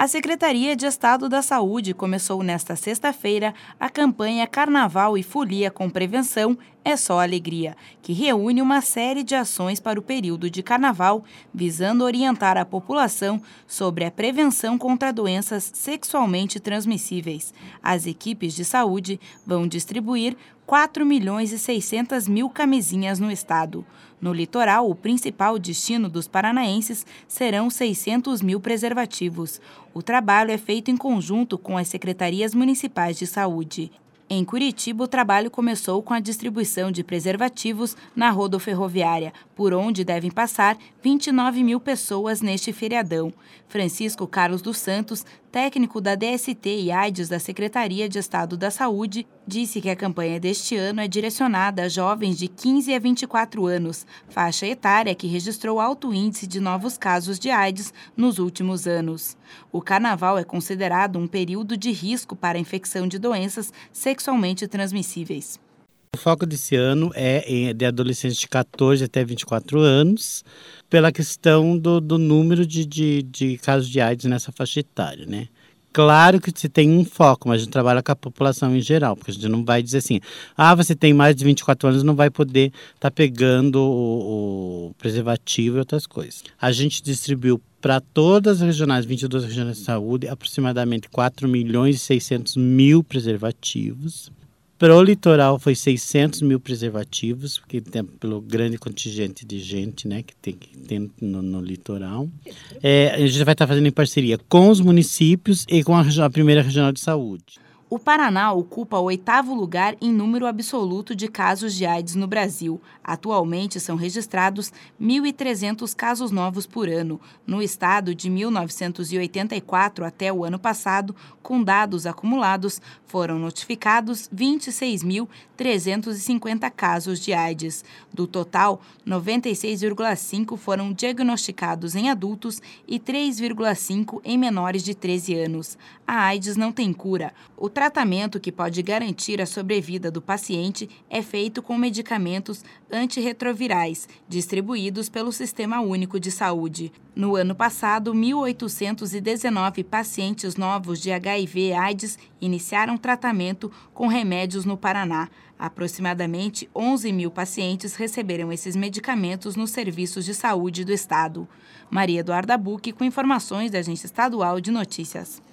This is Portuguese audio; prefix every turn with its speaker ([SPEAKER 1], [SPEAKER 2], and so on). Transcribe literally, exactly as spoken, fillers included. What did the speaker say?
[SPEAKER 1] A Secretaria de Estado da Saúde começou nesta sexta-feira a campanha Carnaval e Folia com Prevenção é Só Alegria, que reúne uma série de ações para o período de Carnaval, visando orientar a população sobre a prevenção contra doenças sexualmente transmissíveis. As equipes de saúde vão distribuir quatro milhões e seiscentas mil camisinhas no estado. No litoral, o principal destino dos paranaenses serão seiscentos mil preservativos. O trabalho é feito em conjunto com as secretarias municipais de saúde. Em Curitiba, o trabalho começou com a distribuição de preservativos na rodoferroviária, por onde devem passar vinte e nove mil pessoas neste feriadão. Francisco Carlos dos Santos, técnico da D S T e AIDS da Secretaria de Estado da Saúde, disse que a campanha deste ano é direcionada a jovens de quinze a vinte e quatro anos, faixa etária que registrou alto índice de novos casos de AIDS nos últimos anos. O carnaval é considerado um período de risco para a infecção de doenças sexualmente transmissíveis.
[SPEAKER 2] O foco desse ano é de adolescentes de catorze até vinte e quatro anos, pela questão do, do número de, de, de casos de AIDS nessa faixa etária, né? Claro que você tem um foco, mas a gente trabalha com a população em geral, porque a gente não vai dizer assim, ah, você tem mais de vinte e quatro anos, não vai poder estar tá pegando o, o preservativo e outras coisas. A gente distribuiu para todas as regionais, vinte e duas regionais de saúde, aproximadamente quatro milhões e seiscentos mil preservativos. Para o litoral foi seiscentos mil preservativos, porque tem pelo grande contingente de gente, né, que tem, que tem no, no litoral. É, a gente vai estar fazendo em parceria com os municípios e com a, a primeira regional de saúde.
[SPEAKER 1] O Paraná ocupa o oitavo lugar em número absoluto de casos de AIDS no Brasil. Atualmente são registrados mil e trezentos casos novos por ano. No estado, de mil novecentos e oitenta e quatro até o ano passado, com dados acumulados, foram notificados vinte e seis mil trezentos e cinquenta casos de AIDS. Do total, noventa e seis vírgula cinco foram diagnosticados em adultos e três vírgula cinco em menores de treze anos. A AIDS não tem cura. O tratamento que pode garantir a sobrevida do paciente é feito com medicamentos antirretrovirais, distribuídos pelo Sistema Único de Saúde. No ano passado, mil oitocentos e dezenove pacientes novos de H I V AIDS iniciaram tratamento com remédios no Paraná. Aproximadamente onze mil pacientes receberam esses medicamentos nos serviços de saúde do estado. Maria Eduarda Bucchi, com informações da Agência Estadual de Notícias.